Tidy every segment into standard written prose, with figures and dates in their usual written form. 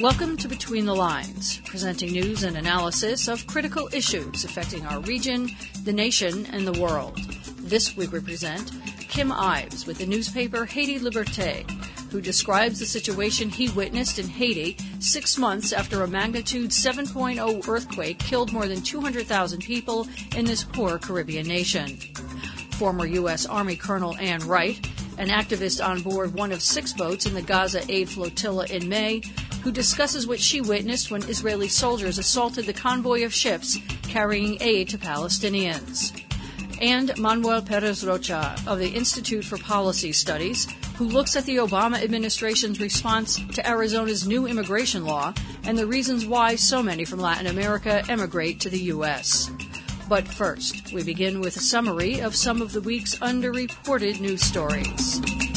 Welcome to Between the Lines, presenting news and analysis of critical issues affecting our region, the nation, and the world. This week we present Kim Ives with the newspaper Haiti Liberté, who describes the situation he witnessed in Haiti 6 months after a magnitude 7.0 earthquake killed more than 200,000 people in this poor Caribbean nation. Former U.S. Army Colonel Ann Wright, an activist on board one of 6 boats in the Gaza Aid Flotilla in May, who discusses what she witnessed when Israeli soldiers assaulted the convoy of ships carrying aid to Palestinians. And Manuel Perez Rocha of the Institute for Policy Studies, who looks at the Obama administration's response to Arizona's new immigration law and the reasons why so many from Latin America emigrate to the U.S. But first, we begin with a summary of some of the week's underreported news stories.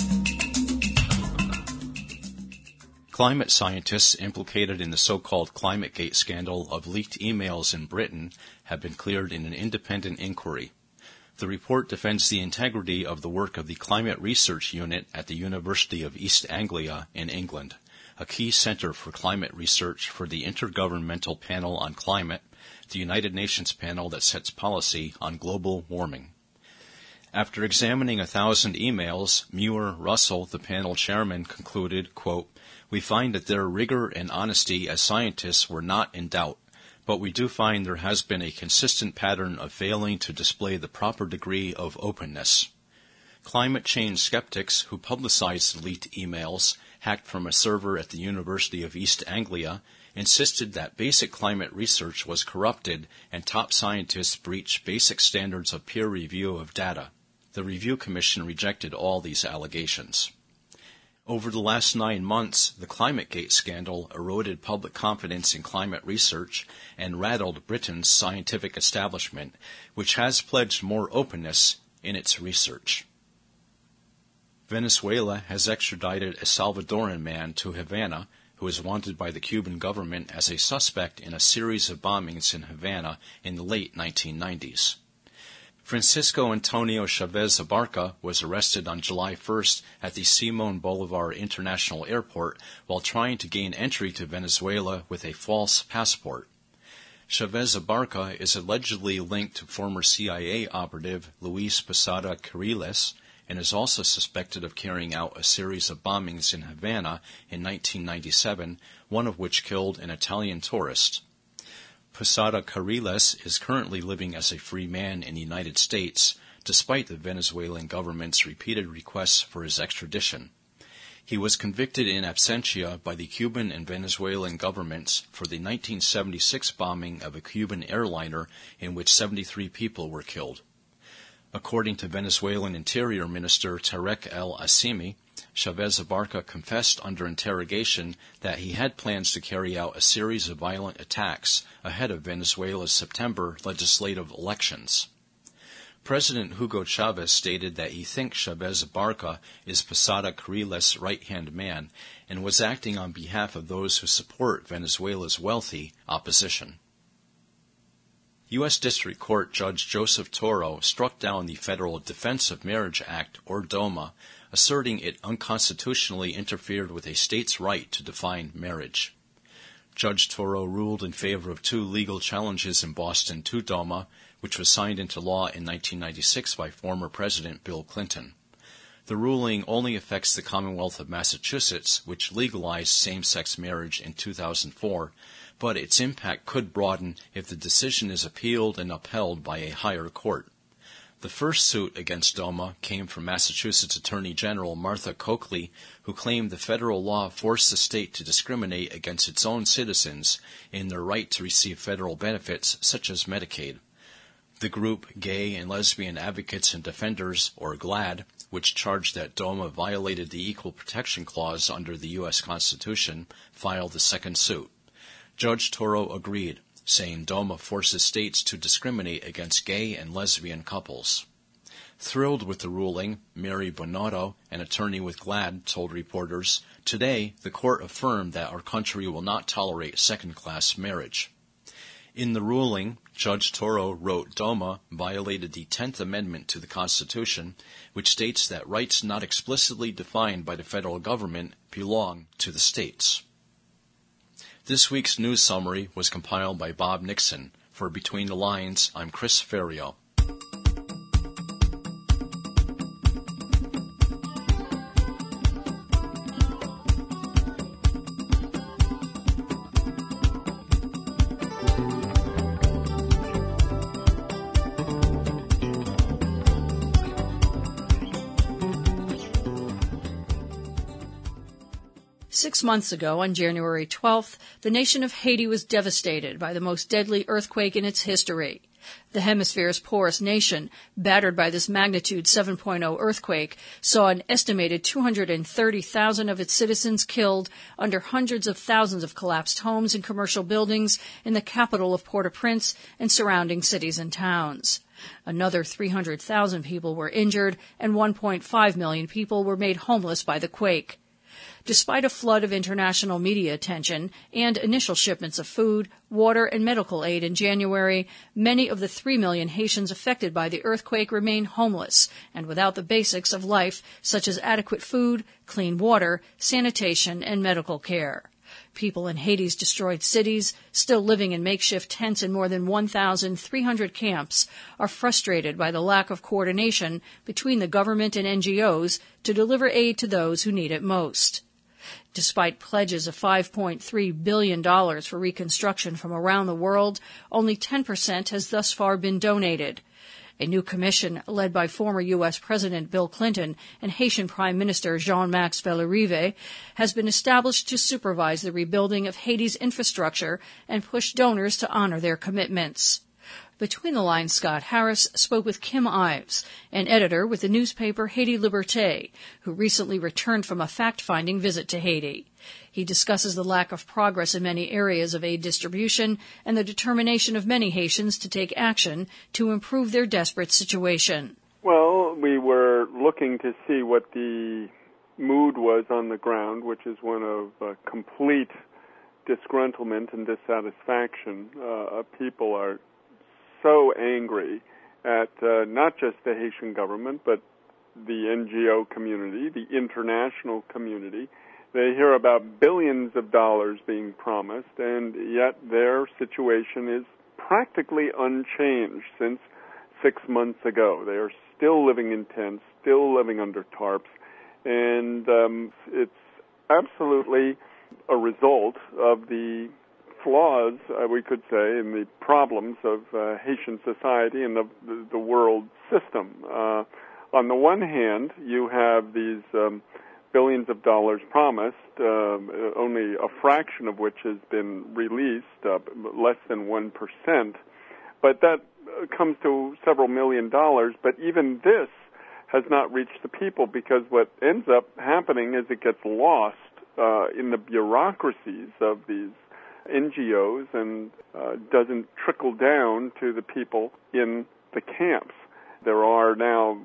Climate scientists implicated in the so-called ClimateGate scandal of leaked emails in Britain have been cleared in an independent inquiry. The report defends the integrity of the work of the Climate Research Unit at the University of East Anglia in England, a key center for climate research for the Intergovernmental Panel on Climate, the United Nations panel that sets policy on global warming. After examining 1,000 emails, Muir-Russell, the panel chairman, concluded, quote, "We find that their rigor and honesty as scientists were not in doubt, but we do find there has been a consistent pattern of failing to display the proper degree of openness." Climate change skeptics who publicized the leaked emails, hacked from a server at the University of East Anglia, insisted that basic climate research was corrupted and top scientists breached basic standards of peer review of data. The Review Commission rejected all these allegations. Over the last 9 months, the ClimateGate scandal eroded public confidence in climate research and rattled Britain's scientific establishment, which has pledged more openness in its research. Venezuela has extradited a Salvadoran man to Havana who is wanted by the Cuban government as a suspect in a series of bombings in Havana in the late 1990s. Francisco Antonio Chavez Abarca was arrested on July 1st at the Simón Bolívar International Airport while trying to gain entry to Venezuela with a false passport. Chavez Abarca is allegedly linked to former CIA operative Luis Posada Carriles and is also suspected of carrying out a series of bombings in Havana in 1997, one of which killed an Italian tourist. Posada Carriles is currently living as a free man in the United States, despite the Venezuelan government's repeated requests for his extradition. He was convicted in absentia by the Cuban and Venezuelan governments for the 1976 bombing of a Cuban airliner in which 73 people were killed. According to Venezuelan Interior Minister Tarek El-Assimi, Chavez Abarca confessed under interrogation that he had plans to carry out a series of violent attacks ahead of Venezuela's September legislative elections. President Hugo Chavez stated that he thinks Chavez Abarca is Posada Carriles' right-hand man and was acting on behalf of those who support Venezuela's wealthy opposition. U.S. District Court Judge Joseph Toro struck down the Federal Defense of Marriage Act, or DOMA, asserting it unconstitutionally interfered with a state's right to define marriage. Judge Toro ruled in favor of 2 legal challenges in Boston to DOMA, which was signed into law in 1996 by former President Bill Clinton. The ruling only affects the Commonwealth of Massachusetts, which legalized same-sex marriage in 2004, but its impact could broaden if the decision is appealed and upheld by a higher court. The first suit against DOMA came from Massachusetts Attorney General Martha Coakley, who claimed the federal law forced the state to discriminate against its own citizens in their right to receive federal benefits such as Medicaid. The group Gay and Lesbian Advocates and Defenders, or GLAAD, which charged that DOMA violated the Equal Protection Clause under the U.S. Constitution, filed the second suit. Judge Toro agreed, saying DOMA forces states to discriminate against gay and lesbian couples. Thrilled with the ruling, Mary Bonotto, an attorney with GLAAD, told reporters, "Today, the court affirmed that our country will not tolerate second-class marriage." In the ruling, Judge Toro wrote DOMA violated the 10th Amendment to the Constitution, which states that rights not explicitly defined by the federal government belong to the states. This week's news summary was compiled by Bob Nixon. For Between the Lines, I'm Chris Ferrio. Six months ago, on January 12th, the nation of Haiti was devastated by the most deadly earthquake in its history. The hemisphere's poorest nation, battered by this magnitude 7.0 earthquake, saw an estimated 230,000 of its citizens killed under hundreds of thousands of collapsed homes and commercial buildings in the capital of Port-au-Prince and surrounding cities and towns. Another 300,000 people were injured, and 1.5 million people were made homeless by the quake. Despite a flood of international media attention and initial shipments of food, water, and medical aid in January, many of the 3 million Haitians affected by the earthquake remain homeless and without the basics of life, such as adequate food, clean water, sanitation, and medical care. People in Haiti's destroyed cities, still living in makeshift tents in more than 1,300 camps, are frustrated by the lack of coordination between the government and NGOs to deliver aid to those who need it most. Despite pledges of $5.3 billion for reconstruction from around the world, only 10% has thus far been donated. A new commission led by former U.S. President Bill Clinton and Haitian Prime Minister Jean-Max Bellerive has been established to supervise the rebuilding of Haiti's infrastructure and push donors to honor their commitments. Between the Lines, Scott Harris spoke with Kim Ives, an editor with the newspaper Haiti Liberté, who recently returned from a fact-finding visit to Haiti. He discusses the lack of progress in many areas of aid distribution and the determination of many Haitians to take action to improve their desperate situation. Well, we were looking to see what the mood was on the ground, which is one of complete disgruntlement and dissatisfaction. People are so angry at not just the Haitian government, but the NGO community, the international community. They hear about billions of dollars being promised, and yet their situation is practically unchanged since 6 months ago. They are still living in tents, still living under tarps, and it's absolutely a result of the flaws, we could say, in the problems of Haitian society and the world system. On the one hand, you have these billions of dollars promised, only a fraction of which has been released, less than 1%. But that comes to several $million, but even this has not reached the people, because what ends up happening is it gets lost in the bureaucracies of these NGOs and doesn't trickle down to the people in the camps. There are now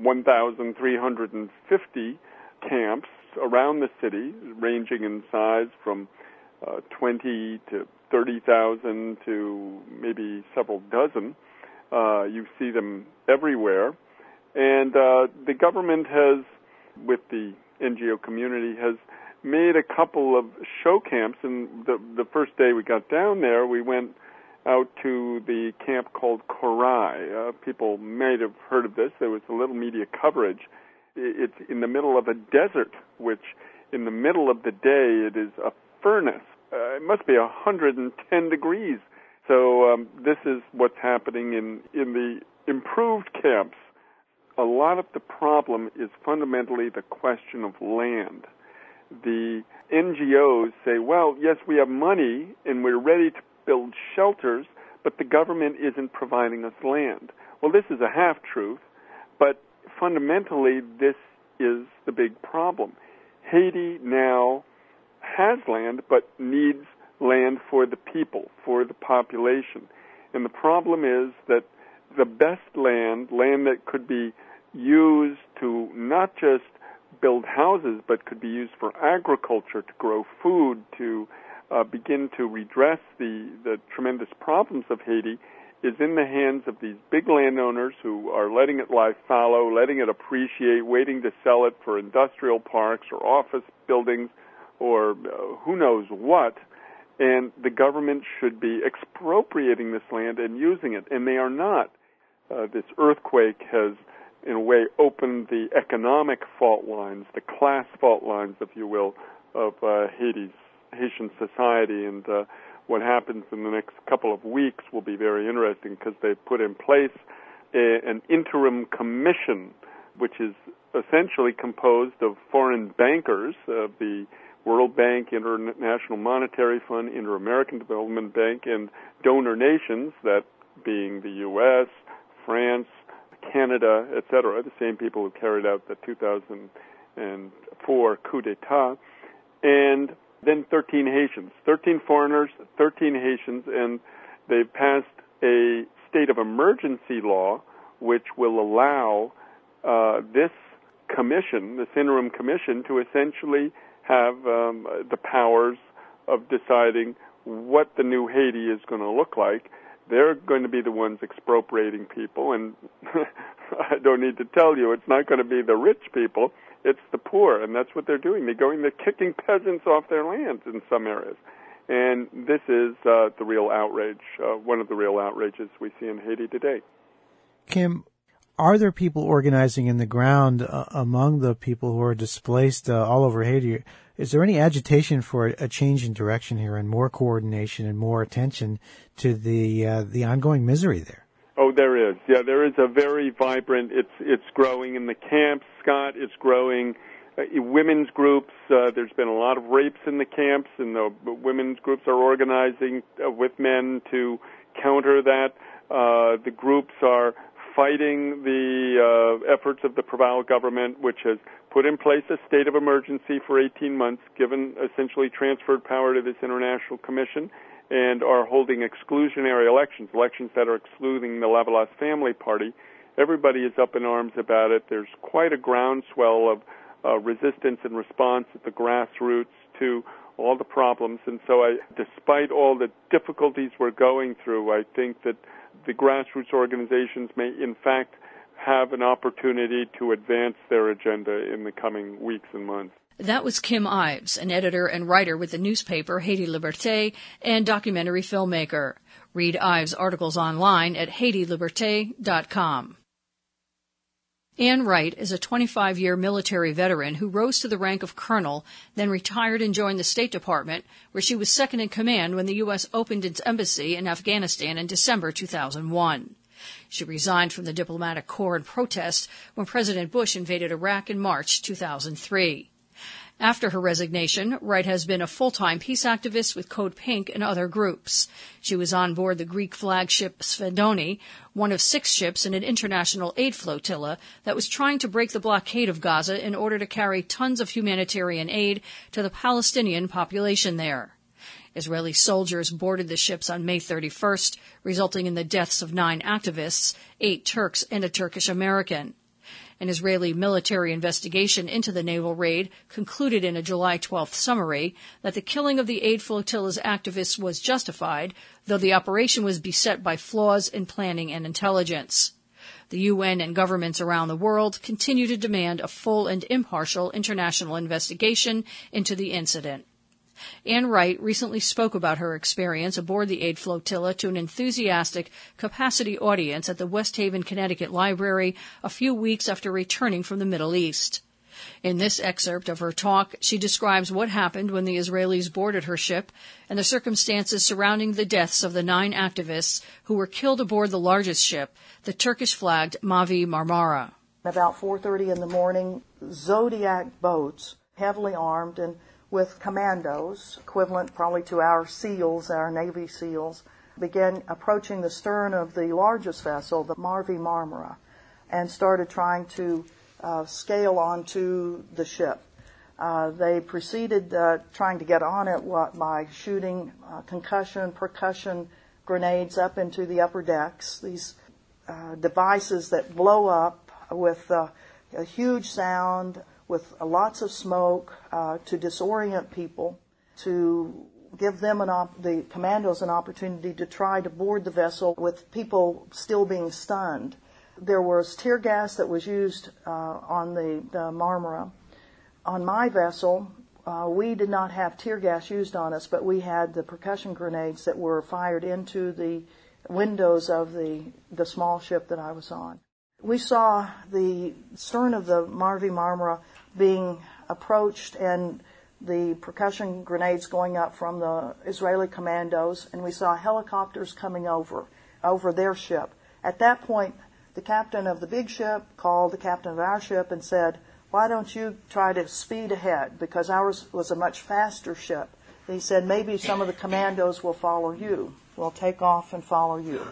1,350 camps around the city, ranging in size from 20 to 30,000 to maybe several dozen. You see them everywhere. And the government has, with the NGO community, has made a couple of show camps, and the first day we got down there, we went out to the camp called Korai. People might have heard of this. There was a little media coverage. It's in the middle of a desert, which in the middle of the day it is a furnace. It must be 110 degrees. So this is what's happening in the improved camps. A lot of the problem is fundamentally the question of land. The NGOs say, well, yes, we have money and we're ready to build shelters, but the government isn't providing us land. Well, this is a half-truth, but fundamentally this is the big problem. Haiti now has land, but needs land for the people, for the population. And the problem is that the best land that could be used to not just build houses, but could be used for agriculture, to grow food, to begin to redress the tremendous problems of Haiti, is in the hands of these big landowners who are letting it lie fallow, letting it appreciate, waiting to sell it for industrial parks or office buildings or who knows what. and the government should be expropriating this land and using it, and they are not. This earthquake has, in a way, opened the economic fault lines, the class fault lines, if you will, of Haitian society, and what happens in the next couple of weeks will be very interesting because they've put in place an interim commission, which is essentially composed of foreign bankers, the World Bank, International Monetary Fund, Inter-American Development Bank, and donor nations, that being the U.S., France, Canada, etc., the same people who carried out the 2004 coup d'etat, and then 13 Haitians, 13 foreigners, 13 Haitians, and they've passed a state of emergency law which will allow this commission, this interim commission, to essentially have the powers of deciding what the new Haiti is going to look like. They're going to be the ones expropriating people, and I don't need to tell you, it's not going to be the rich people, it's the poor, and that's what they're doing. They're kicking peasants off their lands in some areas. And this is the real outrage, one of the real outrages we see in Haiti today. Kim, are there people organizing in the ground among the people who are displaced all over Haiti? Is there any agitation for a change in direction here and more coordination and more attention to the ongoing misery there? Oh, there is. Yeah, there is a very vibrant, it's growing in the camps, Scott. It's growing women's groups. There's been a lot of rapes in the camps, and the women's groups are organizing with men to counter that. The groups are fighting the efforts of the Provincial government, which has put in place a state of emergency for 18 months, essentially transferred power to this international commission, and are holding exclusionary elections that are excluding the Lavalas family party. Everybody is up in arms about it. There's quite a groundswell of resistance and response at the grassroots to all the problems. And so despite all the difficulties we're going through, I think that the grassroots organizations may, in fact, have an opportunity to advance their agenda in the coming weeks and months. That was Kim Ives, an editor and writer with the newspaper Haiti Liberté and documentary filmmaker. Read Ives' articles online at HaitiLiberté.com. Ann Wright is a 25-year military veteran who rose to the rank of colonel, then retired and joined the State Department, where she was second in command when the U.S. opened its embassy in Afghanistan in December 2001. She resigned from the diplomatic corps in protest when President Bush invaded Iraq in March 2003. After her resignation, Wright has been a full-time peace activist with Code Pink and other groups. She was on board the Greek flagship Svedoni, one of 6 ships in an international aid flotilla that was trying to break the blockade of Gaza in order to carry tons of humanitarian aid to the Palestinian population there. Israeli soldiers boarded the ships on May 31st, resulting in the deaths of 9 activists, 8 Turks and a Turkish American. An Israeli military investigation into the naval raid concluded in a July 12th summary that the killing of the aid flotilla's activists was justified, though the operation was beset by flaws in planning and intelligence. The UN and governments around the world continue to demand a full and impartial international investigation into the incident. Ann Wright recently spoke about her experience aboard the aid flotilla to an enthusiastic capacity audience at the West Haven, Connecticut Library a few weeks after returning from the Middle East. In this excerpt of her talk, she describes what happened when the Israelis boarded her ship and the circumstances surrounding the deaths of the 9 activists who were killed aboard the largest ship, the Turkish-flagged Mavi Marmara. About 4:30 in the morning, Zodiac boats, heavily armed and with commandos, equivalent probably to our SEALs, our Navy SEALs, began approaching the stern of the largest vessel, the Mavi Marmara, and started trying to scale onto the ship. They proceeded trying to get on it by shooting percussion grenades up into the upper decks, these devices that blow up with a huge sound, with lots of smoke, to disorient people, to give them the commandos an opportunity to try to board the vessel with people still being stunned. There was tear gas that was used on the Marmara. On my vessel, we did not have tear gas used on us, but we had the percussion grenades that were fired into the windows of the small ship that I was on. We saw the stern of the Marvi Marmara being approached and the percussion grenades going up from the Israeli commandos, and we saw helicopters coming over their ship. At that point, the captain of the big ship called the captain of our ship and said, "Why don't you try to speed ahead?" Because ours was a much faster ship. And he said, "Maybe some of the commandos will follow you. Will take off and follow you."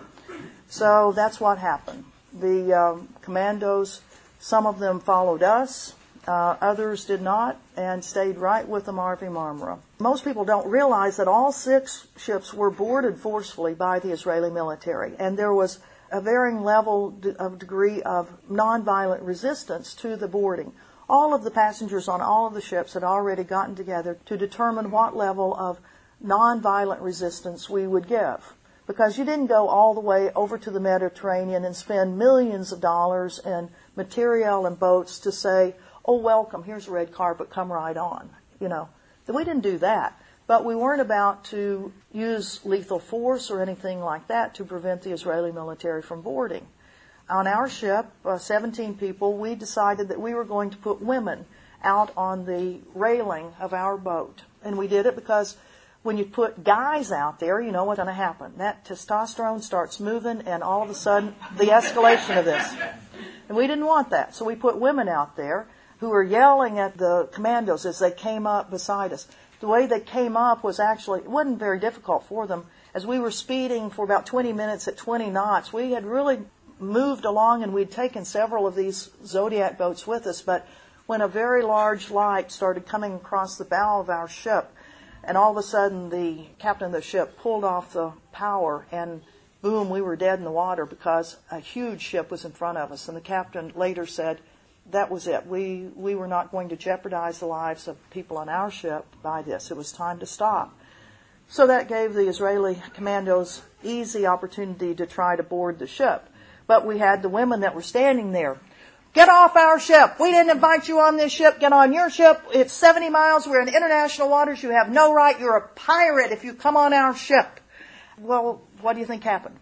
So that's what happened. The commandos, some of them followed us. Others did not and stayed right with the Marvi Marmara. Most people don't realize that all 6 ships were boarded forcefully by the Israeli military, and there was a varying level of degree of nonviolent resistance to the boarding. All of the passengers on all of the ships had already gotten together to determine what level of nonviolent resistance we would give. Because you didn't go all the way over to the Mediterranean and spend millions of dollars in material and boats to say, "Oh, welcome, here's a red carpet, come right on." We didn't do that. But we weren't about to use lethal force or anything like that to prevent the Israeli military from boarding. On our ship, 17 people, we decided that we were going to put women out on the railing of our boat. And we did it because when you put guys out there, you know what's going to happen. That testosterone starts moving, and all of a sudden, the escalation of this. And we didn't want that. So we put women out there who were yelling at the commandos as they came up beside us. The way they came up was actually, it wasn't very difficult for them. As we were speeding for about 20 minutes at 20 knots, we had really moved along, and we'd taken several of these Zodiac boats with us. But when a very large light started coming across the bow of our ship, and all of a sudden the captain of the ship pulled off the power, and boom, we were dead in the water because a huge ship was in front of us. And the captain later said, that was it. We were not going to jeopardize the lives of people on our ship by this. It was time to stop. So that gave the Israeli commandos easy opportunity to try to board the ship. But we had the women that were standing there. "Get off our ship. We didn't invite you on this ship. Get on your ship. It's 70 miles. We're in international waters. You have no right. You're a pirate if you come on our ship." Well, what do you think happened?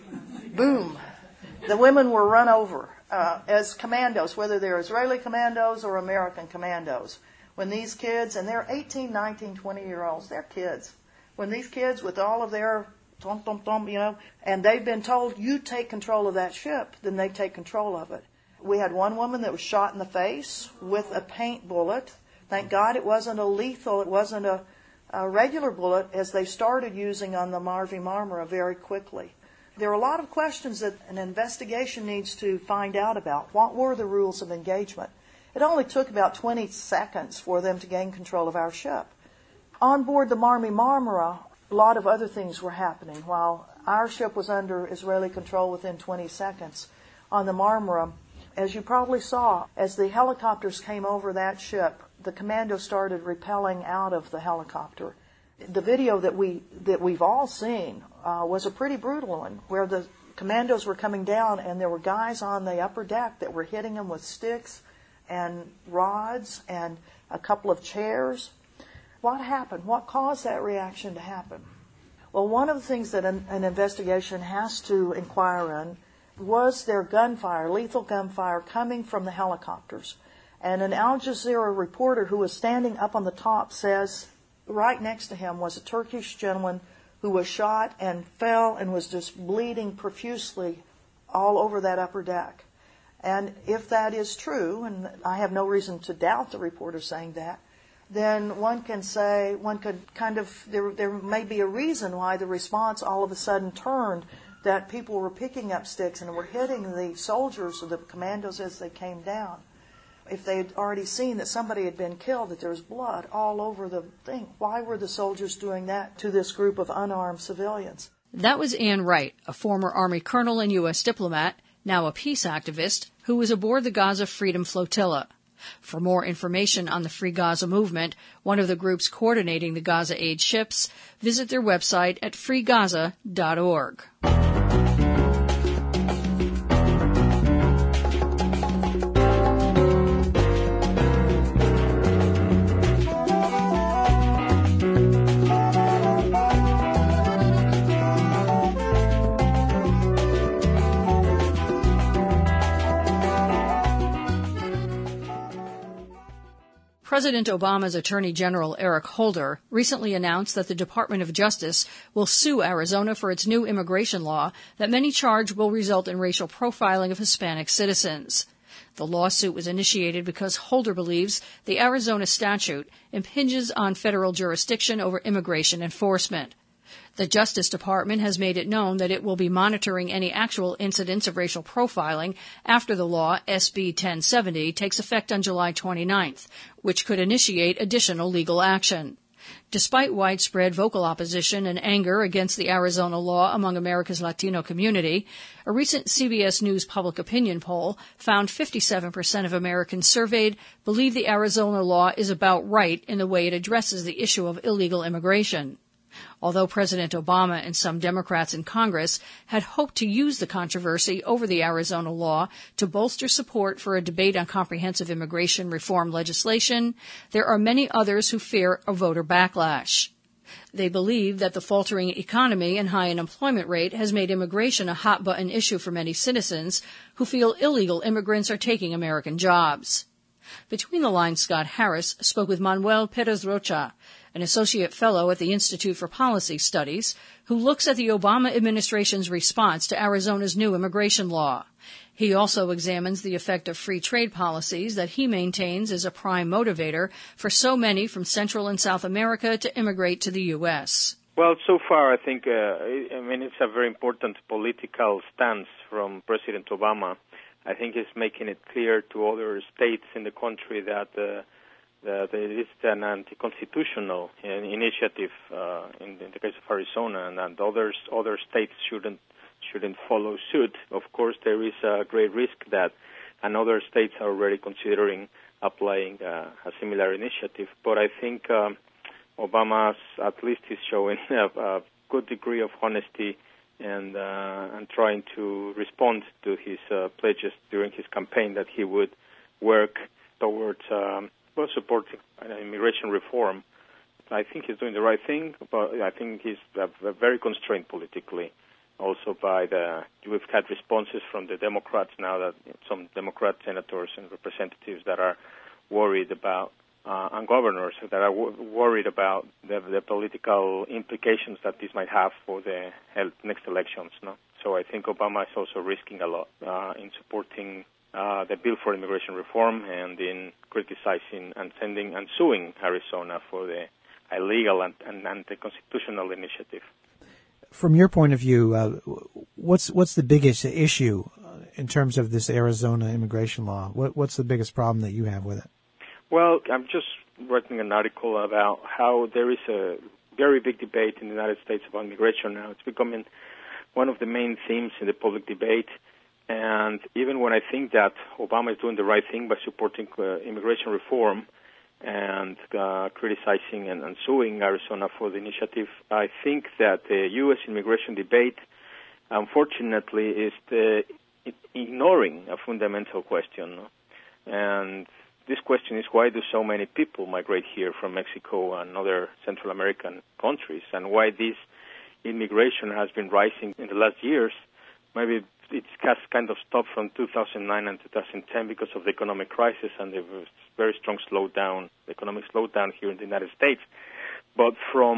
Boom. The women were run over as commandos, whether they're Israeli commandos or American commandos. When these kids, and they're 18, 19, 20-year-olds, they're kids. When these kids with all of their and they've been told, "You take control of that ship," then they take control of it. We had one woman that was shot in the face with a paint bullet. Thank God it wasn't a lethal, it wasn't a regular bullet, as they started using on the Marvi Marmara very quickly. There are a lot of questions that an investigation needs to find out about. What were the rules of engagement? It only took about 20 seconds for them to gain control of our ship. On board the Marvi Marmara, a lot of other things were happening. While our ship was under Israeli control within 20 seconds, on the Marmara, as you probably saw, as the helicopters came over that ship, the commandos started rappelling out of the helicopter. The video that we've all seen was a pretty brutal one, where the commandos were coming down and there were guys on the upper deck that were hitting them with sticks and rods and a couple of chairs. What happened? What caused that reaction to happen? Well, one of the things that an investigation has to inquire in was there gunfire, lethal gunfire, coming from the helicopters. And an Al Jazeera reporter who was standing up on the top says right next to him was a Turkish gentleman who was shot and fell and was just bleeding profusely all over that upper deck. And if that is true, and I have no reason to doubt the reporter saying that, then one could there may be a reason why the response all of a sudden turned, that people were picking up sticks and were hitting the soldiers or the commandos as they came down. If they had already seen that somebody had been killed, that there was blood all over the thing, why were the soldiers doing that to this group of unarmed civilians? That was Ann Wright, a former Army colonel and U.S. diplomat, now a peace activist, who was aboard the Gaza Freedom Flotilla. For more information on the Free Gaza movement, one of the groups coordinating the Gaza aid ships, visit their website at freegaza.org. President Obama's Attorney General Eric Holder recently announced that the Department of Justice will sue Arizona for its new immigration law that many charge will result in racial profiling of Hispanic citizens. The lawsuit was initiated because Holder believes the Arizona statute impinges on federal jurisdiction over immigration enforcement. The Justice Department has made it known that it will be monitoring any actual incidents of racial profiling after the law, SB 1070, takes effect on July 29th, which could initiate additional legal action. Despite widespread vocal opposition and anger against the Arizona law among America's Latino community, a recent CBS News public opinion poll found 57% of Americans surveyed believe the Arizona law is about right in the way it addresses the issue of illegal immigration. Although President Obama and some Democrats in Congress had hoped to use the controversy over the Arizona law to bolster support for a debate on comprehensive immigration reform legislation, there are many others who fear a voter backlash. They believe that the faltering economy and high unemployment rate has made immigration a hot-button issue for many citizens who feel illegal immigrants are taking American jobs. Between the Lines, Scott Harris spoke with Manuel Perez Rocha, an associate fellow at the Institute for Policy Studies, who looks at the Obama administration's response to Arizona's new immigration law. He also examines the effect of free trade policies that he maintains is a prime motivator for so many from Central and South America to immigrate to the U.S. Well, so far, I think, it's a very important political stance from President Obama. I think he's making it clear to other states in the country that it is an anti-constitutional initiative in the case of Arizona, and other states shouldn't follow suit. Of course, there is a great risk that other states are already considering applying a similar initiative. But I think Obama at least is showing a good degree of honesty and trying to respond to his pledges during his campaign that he would work towards supporting immigration reform. I think he's doing the right thing, but I think he's very constrained politically. Also we've had responses from the Democrats now, that some Democrat senators and representatives that are worried about, and governors that are worried about the political implications that this might have for the next elections. No? So I think Obama is also risking a lot in supporting the bill for immigration reform and in criticizing and suing Arizona for the illegal and anti-constitutional initiative. From your point of view, what's the biggest issue in terms of this Arizona immigration law? What's the biggest problem that you have with it? Well, I'm just writing an article about how there is a very big debate in the United States about immigration now. It's becoming one of the main themes in the public debate. And even when I think that Obama is doing the right thing by supporting immigration reform and criticizing and suing Arizona for the initiative, I think that the U.S. immigration debate, unfortunately, is ignoring a fundamental question. And this question is, why do so many people migrate here from Mexico and other Central American countries, and why this immigration has been rising in the last years? Maybe it has kind of stopped from 2009 and 2010 because of the economic crisis and the very strong economic slowdown here in the United States. But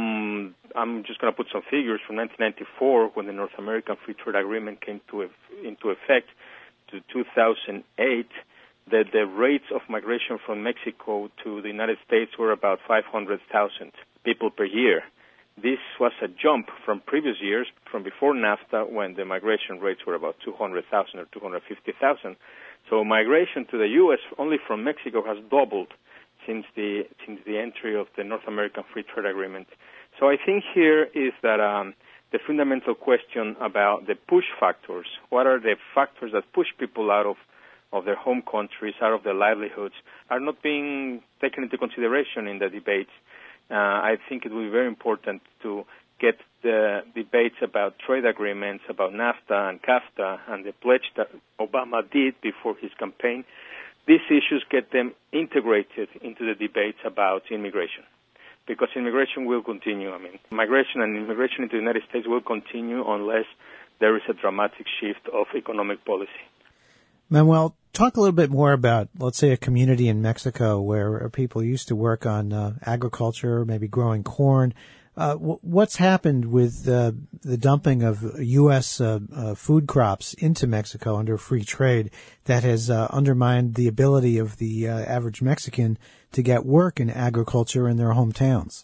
I'm just going to put some figures, from 1994, when the North American Free Trade Agreement came into effect, to 2008, that the rates of migration from Mexico to the United States were about 500,000 people per year. This was a jump from previous years, from before NAFTA, when the migration rates were about 200,000 or 250,000. So migration to the U.S. only from Mexico has doubled since the entry of the North American Free Trade Agreement. So I think here is that the fundamental question about the push factors, what are the factors that push people out of their home countries, out of their livelihoods, are not being taken into consideration in the debates. I think it will be very important to get the debates about trade agreements, about NAFTA and CAFTA, and the pledge that Obama did before his campaign. These issues, get them integrated into the debates about immigration, because immigration will continue. Migration and immigration into the United States will continue unless there is a dramatic shift of economic policy. Manuel, talk a little bit more about, let's say, a community in Mexico where people used to work on agriculture, maybe growing corn. What's happened with the dumping of U.S. Food crops into Mexico under free trade that has undermined the ability of the average Mexican to get work in agriculture in their hometowns?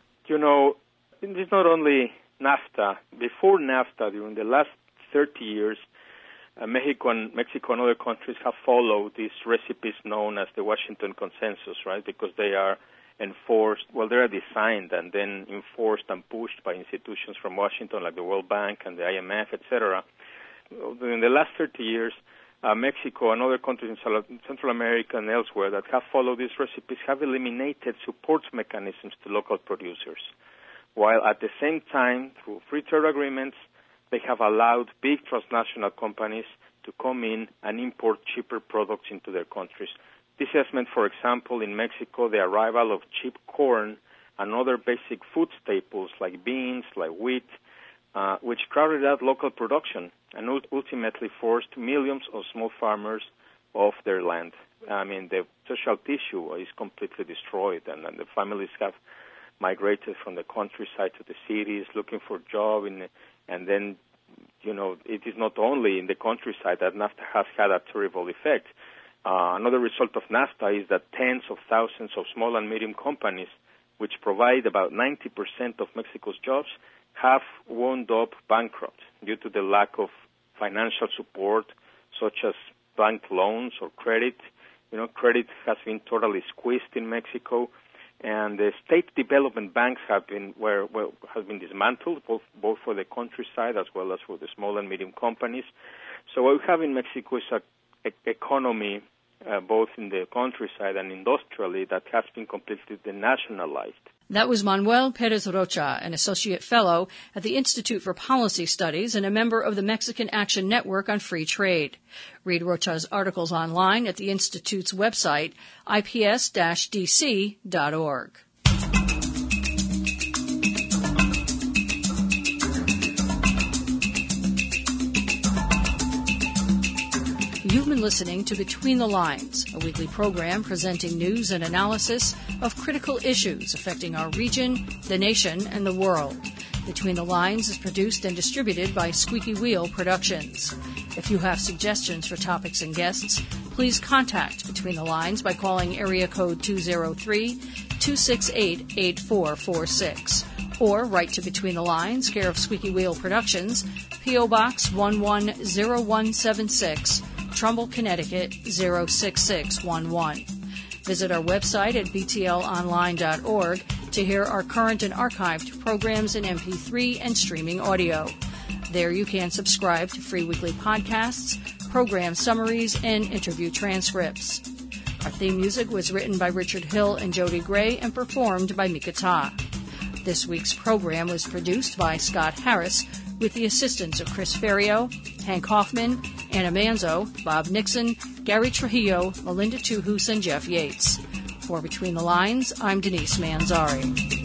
It's not only NAFTA. Before NAFTA, during the last 30 years, Mexico and other countries have followed these recipes known as the Washington Consensus, right? Because they are enforced, they are designed and then enforced and pushed by institutions from Washington like the World Bank and the IMF, etc. In the last 30 years, Mexico and other countries in Central America and elsewhere that have followed these recipes have eliminated support mechanisms to local producers, while at the same time, through free trade agreements, they have allowed big transnational companies to come in and import cheaper products into their countries. This has meant, for example, in Mexico, the arrival of cheap corn and other basic food staples like beans, like wheat, which crowded out local production and ultimately forced millions of small farmers off their land. I mean, the social tissue is completely destroyed, and the families have migrated from the countryside to the cities looking for a job, and then, it is not only in the countryside that NAFTA has had a terrible effect. Another result of NAFTA is that tens of thousands of small and medium companies, which provide about 90% of Mexico's jobs, have wound up bankrupt due to the lack of financial support, such as bank loans or credit. Credit has been totally squeezed in Mexico, and the state development banks have been dismantled, both for the countryside as well as for the small and medium companies. So what we have in Mexico is an economy, both in the countryside and industrially, that has been completely denationalized. That was Manuel Perez Rocha, an associate fellow at the Institute for Policy Studies and a member of the Mexican Action Network on Free Trade. Read Rocha's articles online at the Institute's website, ips-dc.org. You've been listening to Between the Lines, a weekly program presenting news and analysis of critical issues affecting our region, the nation, and the world. Between the Lines is produced and distributed by Squeaky Wheel Productions. If you have suggestions for topics and guests, please contact Between the Lines by calling area code 203-268-8446. Or write to Between the Lines, care of Squeaky Wheel Productions, P.O. Box 110176, Trumbull, Connecticut 06611. Visit our website at btlonline.org to hear our current and archived programs in MP3 and streaming audio. There you can subscribe to free weekly podcasts, program summaries, and interview transcripts. Our theme music was written by Richard Hill and Jody Gray and performed by Mika Ta. This week's program was produced by Scott Harris with the assistance of Chris Ferrio, Hank Hoffman, Anna Manzo, Bob Nixon, Gary Trujillo, Melinda Tuhus, and Jeff Yates. For Between the Lines, I'm Denise Manzari.